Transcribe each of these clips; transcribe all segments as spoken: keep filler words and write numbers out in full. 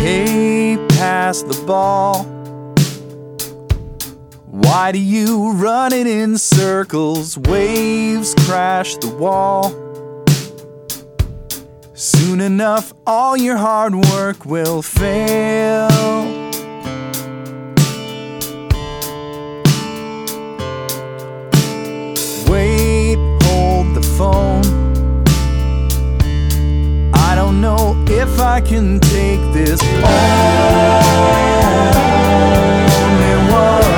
Hey, pass the ball. Why do you run it in circles? Waves crash the wall. Soon enough, all your hard work will fail. Wait, hold the phone. I don't know if I can take this only one.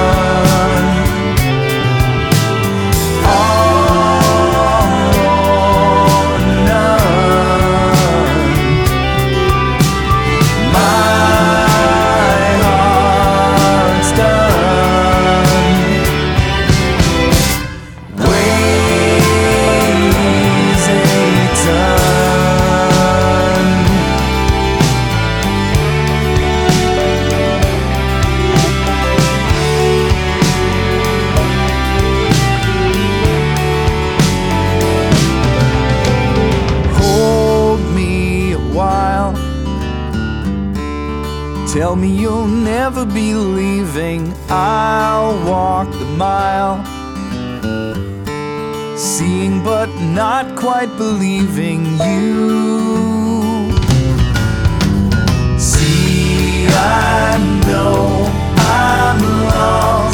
Tell me you'll never be leaving. I'll walk the mile, seeing but not quite believing you. See, I know I'm lost.